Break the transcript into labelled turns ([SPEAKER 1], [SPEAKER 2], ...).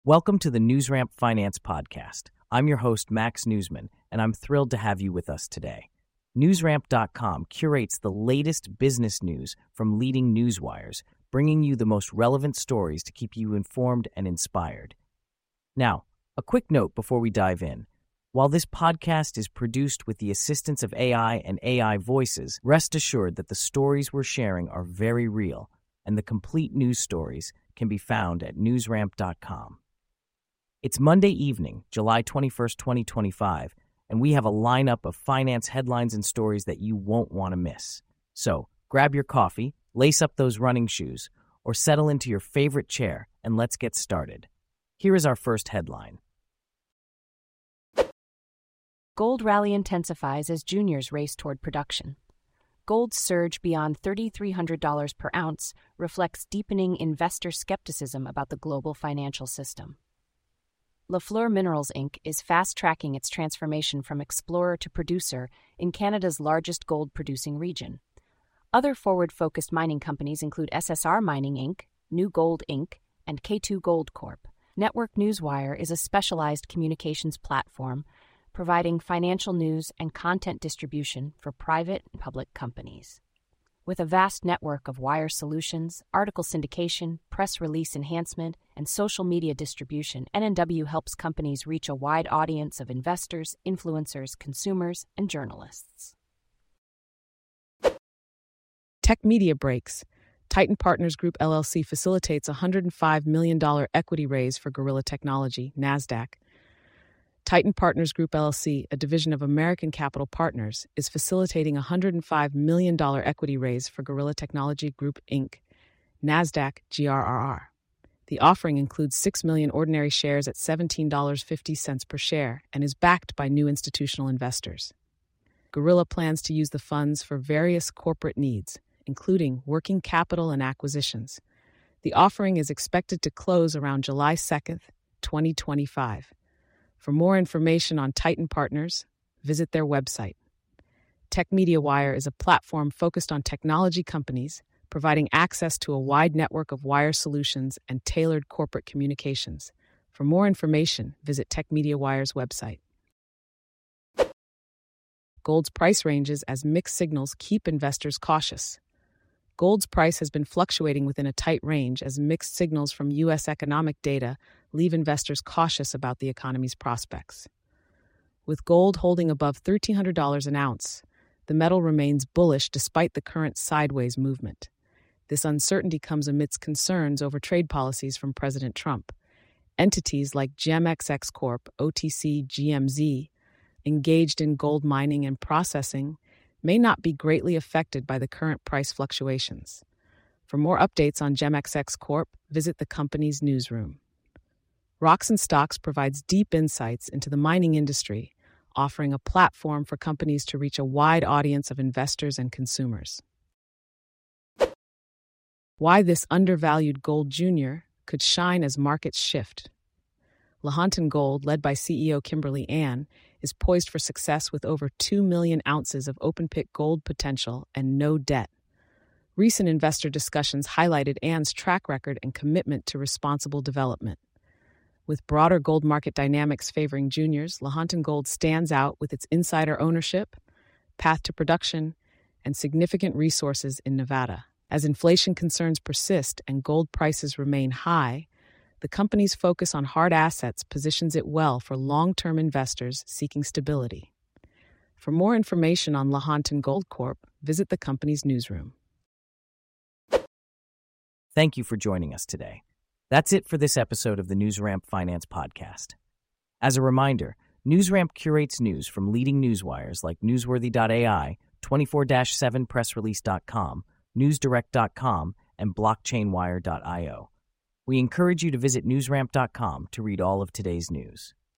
[SPEAKER 1] Welcome to the NewsRamp Finance Podcast. I'm your host, Max Newsman, and I'm thrilled to have you with us today. NewsRamp.com curates the latest business news from leading newswires, bringing you the most relevant stories to keep you informed and inspired. Now, a quick note before we dive in. While this podcast is produced with the assistance of AI and AI voices, rest assured that the stories we're sharing are very real, and the complete news stories can be found at newsramp.com. It's Monday evening, July 21st, 2025, and we have a lineup of finance headlines and stories that you won't want to miss. So, grab your coffee, lace up those running shoes, or settle into your favorite chair, and let's get started. Here is our first headline.
[SPEAKER 2] Gold rally intensifies as juniors race toward production. Gold's surge beyond $3,300 per ounce reflects deepening investor skepticism about the global financial system. Lafleur Minerals, Inc. is fast-tracking its transformation from explorer to producer in Canada's largest gold-producing region. Other forward-focused mining companies include SSR Mining, Inc., New Gold, Inc., and K2 Gold Corp. Network Newswire is a specialized communications platform providing financial news and content distribution for private and public companies. With a vast network of wire solutions, article syndication, press release enhancement, and social media distribution, NNW helps companies reach a wide audience of investors, influencers, consumers, and journalists.
[SPEAKER 3] Tech media breaks. Titan Partners Group LLC facilitates a $105 million equity raise for Gorilla Technology, NASDAQ. Titan Partners Group LLC, a division of American Capital Partners, is facilitating a $105 million equity raise for Gorilla Technology Group, Inc., NASDAQ GRRR. The offering includes 6 million ordinary shares at $17.50 per share and is backed by new institutional investors. Gorilla plans to use the funds for various corporate needs, including working capital and acquisitions. The offering is expected to close around July 2nd, 2025. For more information on Titan Partners, visit their website. Tech Media Wire is a platform focused on technology companies, providing access to a wide network of wire solutions and tailored corporate communications. For more information, visit Tech Media Wire's website. Gold's price ranges as mixed signals keep investors cautious. Gold's price has been fluctuating within a tight range as mixed signals from U.S. economic data leave investors cautious about the economy's prospects. With gold holding above $1,300 an ounce, the metal remains bullish despite the current sideways movement. This uncertainty comes amidst concerns over trade policies from President Trump. Entities like GemXX Corp, OTC GMZ, engaged in gold mining and processing, may not be greatly affected by the current price fluctuations. For more updates on GemXX Corp, visit the company's newsroom. Rocks and Stocks provides deep insights into the mining industry, offering a platform for companies to reach a wide audience of investors and consumers. Why this undervalued gold junior could shine as markets shift. Lahontan Gold, led by CEO Kimberly Ann, is poised for success with over 2 million ounces of open-pit gold potential and no debt. Recent investor discussions highlighted Ann's track record and commitment to responsible development. With broader gold market dynamics favoring juniors, Lahontan Gold stands out with its insider ownership, path to production, and significant resources in Nevada. As inflation concerns persist and gold prices remain high, the company's focus on hard assets positions it well for long-term investors seeking stability. For more information on Lahontan Gold Corp, visit the company's newsroom.
[SPEAKER 1] Thank you for joining us today. That's it for this episode of the NewsRamp Finance Podcast. As a reminder, NewsRamp curates news from leading newswires like Newsworthy.ai, 24/7pressrelease.com, NewsDirect.com, and BlockchainWire.io. We encourage you to visit newsramp.com to read all of today's news.